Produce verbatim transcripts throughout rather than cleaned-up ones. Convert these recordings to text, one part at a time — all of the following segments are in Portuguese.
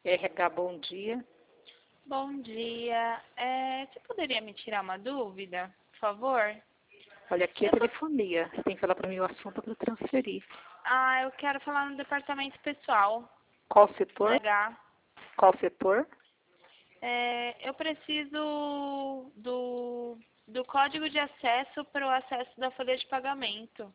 R H, bom dia. Bom dia. É, você poderia me tirar uma dúvida, por favor? Olha, aqui é Eu tô... telefonia. Você tem que falar para mim o assunto para eu transferir. Ah, eu quero falar no departamento pessoal. Qual setor? H. Qual setor? É, eu preciso do, do código de acesso para o acesso da folha de pagamento.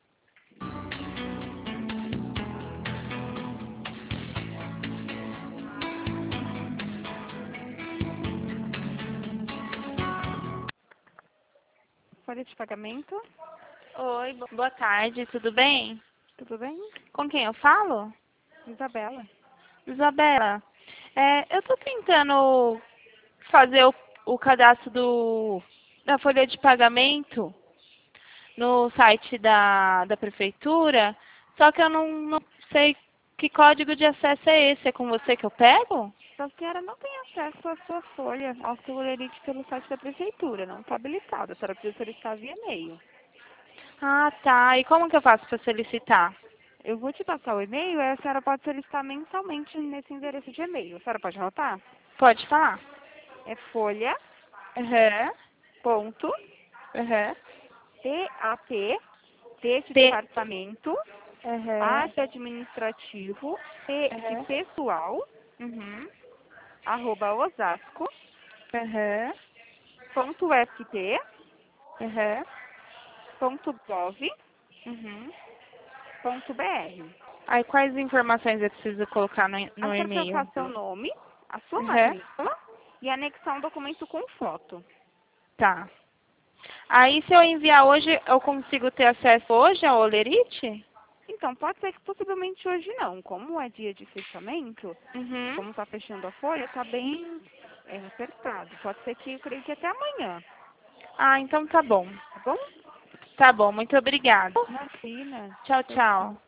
Folha de pagamento, Oi, bo- boa tarde, tudo bem? tudo bem? Com quem eu falo? Isabela. Isabela. É, eu estou tentando fazer o, o cadastro do, da folha de pagamento no site da, da prefeitura, só que eu não, não sei que código de acesso é esse. É com você que eu pego? A senhora não tem acesso à sua folha, ao seu olerite pelo site da prefeitura, não está habilitado. A senhora precisa solicitar via e-mail. Ah, tá. E como que eu faço para solicitar? Eu vou te passar o e-mail, aí a senhora pode solicitar mensalmente nesse endereço de e-mail. A senhora pode anotar? Pode falar. É folha, Aham, ponto, aham. T A P, D de P. departamento, A Aham, de administrativo, P de aham. pessoal, Uhum. arroba osasco, Aham, ponto sp, aham. ponto gov, Uhum. ponto br. Aí quais informações eu preciso colocar no, A no senhora precisa e-mail? colocar seu nome, a sua Aham. matrícula e anexar um documento com foto. Tá. Aí se eu enviar hoje, eu consigo ter acesso hoje ao Olerite? Então, pode ser que possivelmente hoje não. Como é dia de fechamento, Uhum. como está fechando a folha, está bem é, apertado. Pode ser que eu creio que até amanhã, Ah, então tá bom. tá bom? Tá bom, muito obrigada. Imagina. Tchau, Tchau, tchau. tchau.